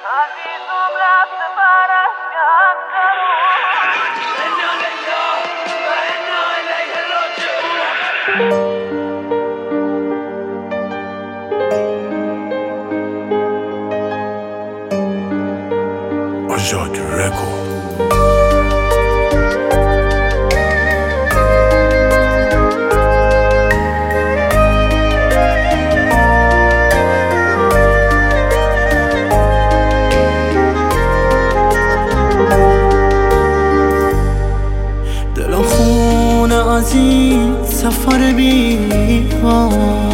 عزیزم رفته برشکم انا لله و انا الیه راجعون. آزاد رکورد. از این سفر بی‌پا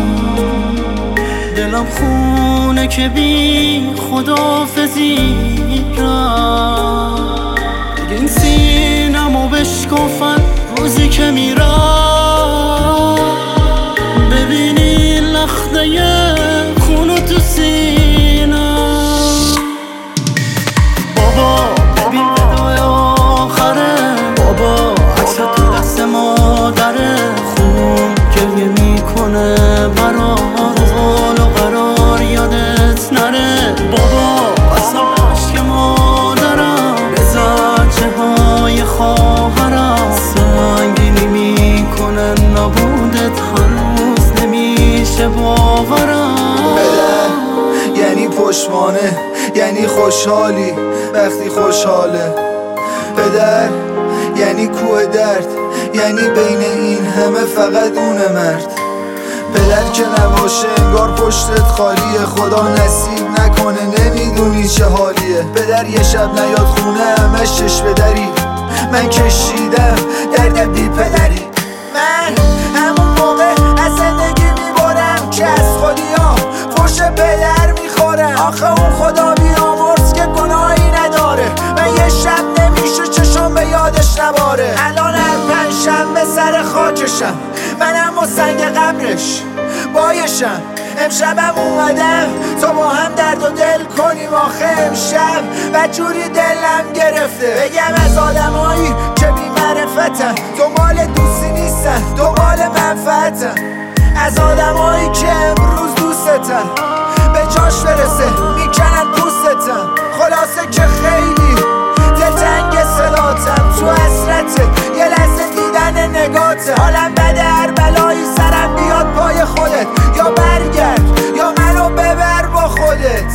دلم خونه که بی خداحافظی رفت دیگه این سینمو بشکافن روزی که میرم ببینی لخته خونو تو سینم بابا ببین ودای آخره بابا عکس تو دست مادره خون گریه میکنه برات حال و قرار یادت نره بابا قسم عشق مادرم بذار چههای خواهرم سنگینی میکنه نبودت هنوز نمیشه باورم یعنی پشتوانه یعنی خوشحالی وقتی خوشحاله پدر یعنی کوه درد یعنی بین این همه فقط اونه مرد پدر که نباشه انگار پشتت خالیه خدا نصیب نکنه نمیدونی چه حالیه پدر یه شب نیاد خونه همش چشم بدری من کشیدم درد بی پدری من همون موقع از زندگی میبارم که از خودیام فوش پدر میخورم آخه اون خدا بیامرز که گناهی نداره من یه شب نمیشه چشم به یادش نباره الان هر پنجشنبه سر خاکشم منم و سنگ قبرش بایشم امشبم اومدم تا با هم درد و دل کنیم آخه امشب و جوری دلم گرفته بگم از آدمایی که بی معرفتن دنبال دوستی نیستن دنبال منفعتن از آدمایی که امروز دوستتن به جاش برسه میکنن پوستتن خلاصه که خیلی دلتنگ صلاتم تو حسرته یه لحظه دیدن نگاته حالم بده هر بلایی سرم بیاد پای خودت یا برگرد یا منو ببر با خودت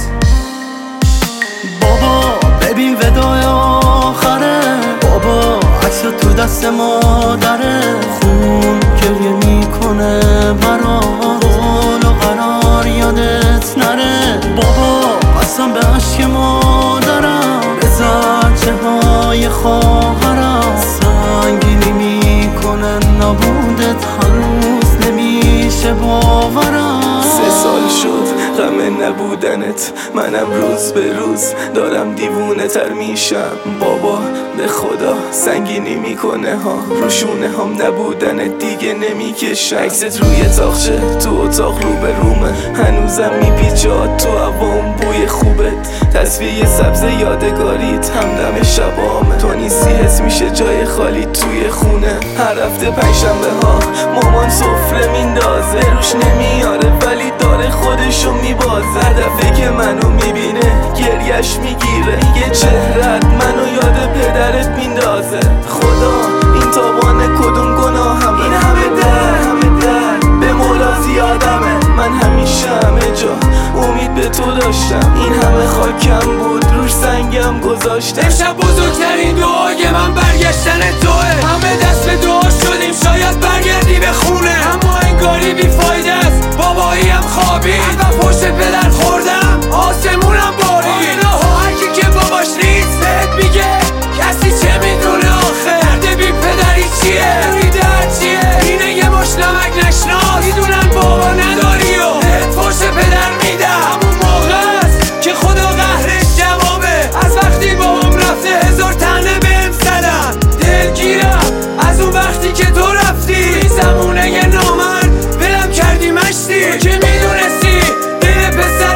بابا ببین ودای آخره بابا عکس تو دست مادره خون گریه میکنه برات حال و قرار یادت نره بابا قسم به عشق مادرم بذار چههای خواهرم سنگینی میکنه نبودت هنوز نمیشه باورم 3 سال شد غم نبودنت منم روز به روز دارم دیوونه تر میشم بابا به خدا سنگینی میکنه ها روشونه هم نبودنت دیگه نمیکشم عکست روی تاخچه تو اتاق رو به رومه هنوزم میپیچاد تو هوام بوی خوبت تصویر سبز یادگاریت همدم شبامه تو نیستی حس میشه جای خالی توی خونه هر هفته پنجشنبه ها مامان سفره میندازه روش نمیاره ولی داره خودشو میبازه دفعه که منو میبینه گریش میگیره یه چهرت منو یاد پدرت میندازه خدا این تابانه کدوم گناهمه این همه درد به مولا زیادمه من همیشه همه جا امید به تو داشتم این همه خاکم بود روش سنگم گذاشتم امشب بزرگترین دعای من برگشتن توه همه دست به دعا شدیم شاید برگردی به خونه اما انگاری بیفایده است باباییم خوابی و پشت پدر خوردم آسمونم بارید هر کی که باباش نیست بهت میگه کسی چه میدونه آخه درد بی پدری چیه درد چیه اینه یه مش نمک نشناس میدونن بابا نداری و بهت پشت پدر میدم همون موقع است که خدا قهرش جوابه از وقتی بابام رفته 1000 تنه بهم زدن دلگیرم از اون وقتی که تو رفتی این زمونه یه نامرد بلم کردی مشتی که میدونستی دل پسر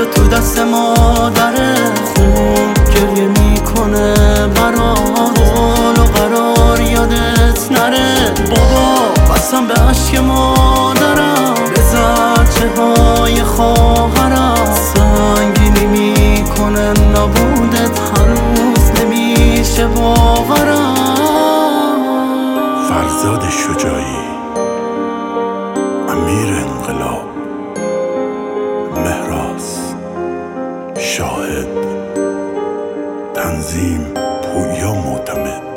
عکسو تو دست مادره، خون گریه میکنه برات، قول و قرار یادت نره. بابا بستم به عشق مادرم، بزد چههای خواهرم، سنگینی میکنه نبودت هنوز نمیشه باورم. فرزاد شجاعی، امیر انقلاب، مهراز، شاهد، تنظیم پویا معتمد.